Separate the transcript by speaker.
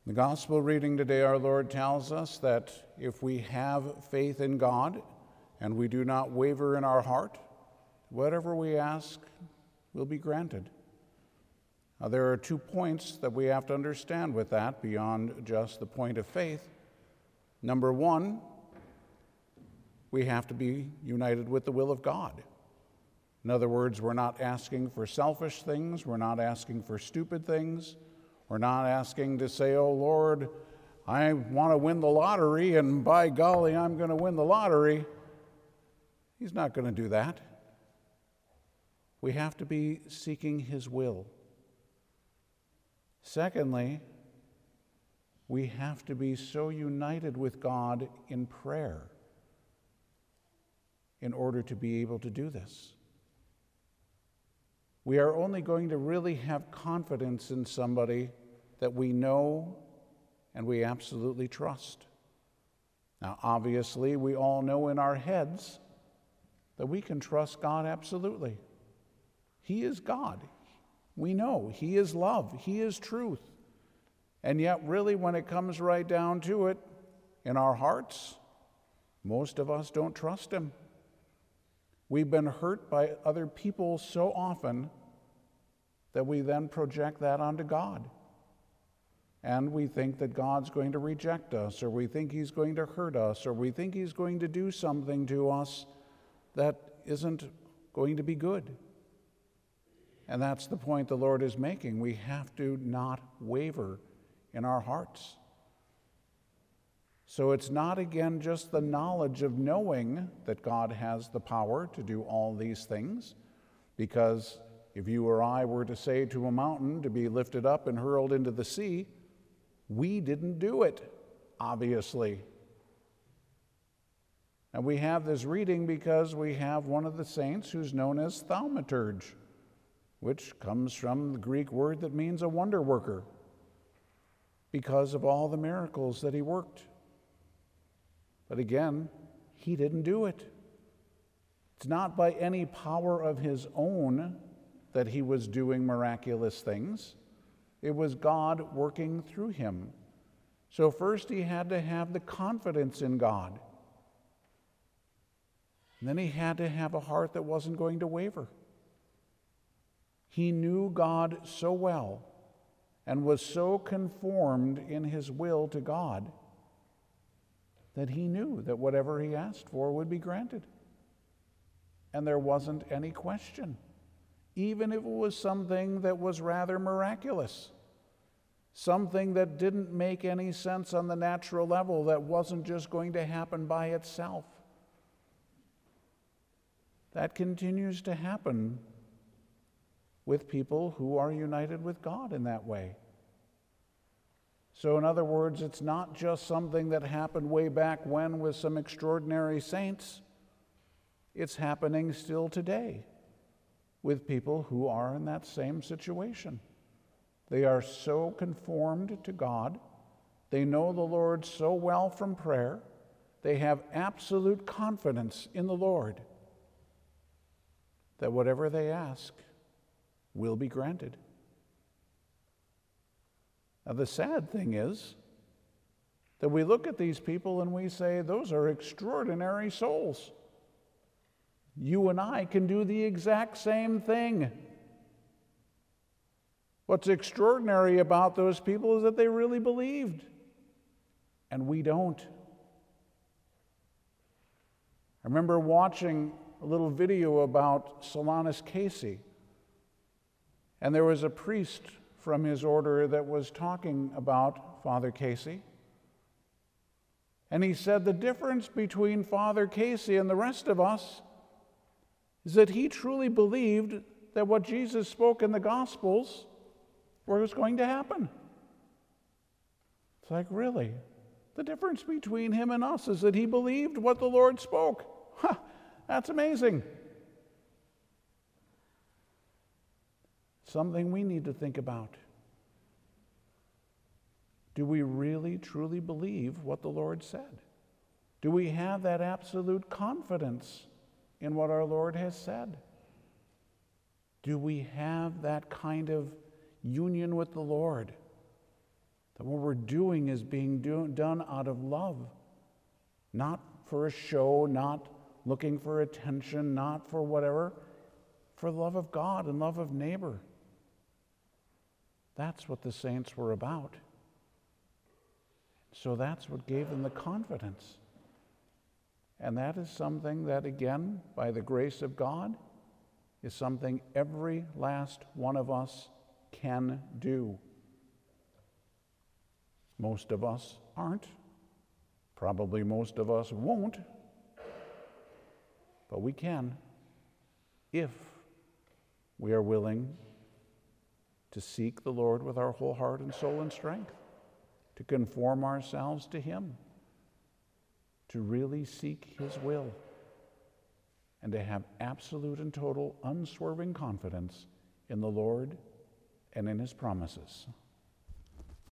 Speaker 1: The gospel reading today, our Lord tells us that if we have faith in God and we do not waver in our heart, whatever we ask will be granted. Now, there are 2 points that we have to understand with that beyond just the point of faith. Number 1, we have to be united with the will of God. In other words, we're not asking for selfish things, we're not asking for stupid things, we're not asking to say, oh Lord, I want to win the lottery, and by golly, I'm going to win the lottery. He's not going to do that. We have to be seeking His will. Secondly, we have to be so united with God in prayer in order to be able to do this. We are only going to really have confidence in somebody that we know and we absolutely trust. Now, obviously, we all know in our heads that we can trust God absolutely. He is God. We know He is love. He is truth. And yet, really, when it comes right down to it, in our hearts, most of us don't trust Him. We've been hurt by other people so often that we then project that onto God. And we think that God's going to reject us, or we think He's going to hurt us, or we think He's going to do something to us that isn't going to be good. And that's the point the Lord is making. We have to not waver in our hearts. So it's not, again, just the knowledge of knowing that God has the power to do all these things, because if you or I were to say to a mountain to be lifted up and hurled into the sea, we didn't do it, obviously. And we have this reading because we have one of the saints who's known as Thaumaturge, which comes from the Greek word that means a wonder worker, because of all the miracles that he worked. But again, he didn't do it. It's not by any power of his own that he was doing miraculous things. It was God working through him. So first he had to have the confidence in God. And then he had to have a heart that wasn't going to waver. He knew God so well and was so conformed in his will to God that he knew that whatever he asked for would be granted. And there wasn't any question, even if it was something that was rather miraculous, something that didn't make any sense on the natural level, that wasn't just going to happen by itself. That continues to happen with people who are united with God in that way. So in other words, it's not just something that happened way back when with some extraordinary saints. It's happening still today with people who are in that same situation. They are so conformed to God. They know the Lord so well from prayer. They have absolute confidence in the Lord that whatever they ask will be granted. Now, the sad thing is that we look at these people and we say, those are extraordinary souls. You and I can do the exact same thing. What's extraordinary about those people is that they really believed, and we don't. I remember watching a little video about Solanus Casey, and there was a priest from his order that was talking about Father Casey. And he said the difference between Father Casey and the rest of us is that he truly believed that what Jesus spoke in the Gospels was going to happen. It's like, really? The difference between him and us is that he believed what the Lord spoke. That's amazing. Something we need to think about. Do we really, truly believe what the Lord said? Do we have that absolute confidence in what our Lord has said? Do we have that kind of union with the Lord That what we're doing is being done out of love, not for a show, not looking for attention, not for whatever, for love of God and love of neighbor. That's what the saints were about. So that's what gave them the confidence. And that is something that, again, by the grace of God, is something every last one of us can do. Most of us aren't. Probably most of us won't. But we can, if we are willing to seek the Lord with our whole heart and soul and strength, to conform ourselves to Him, to really seek His will, and to have absolute and total unswerving confidence in the Lord and in His promises.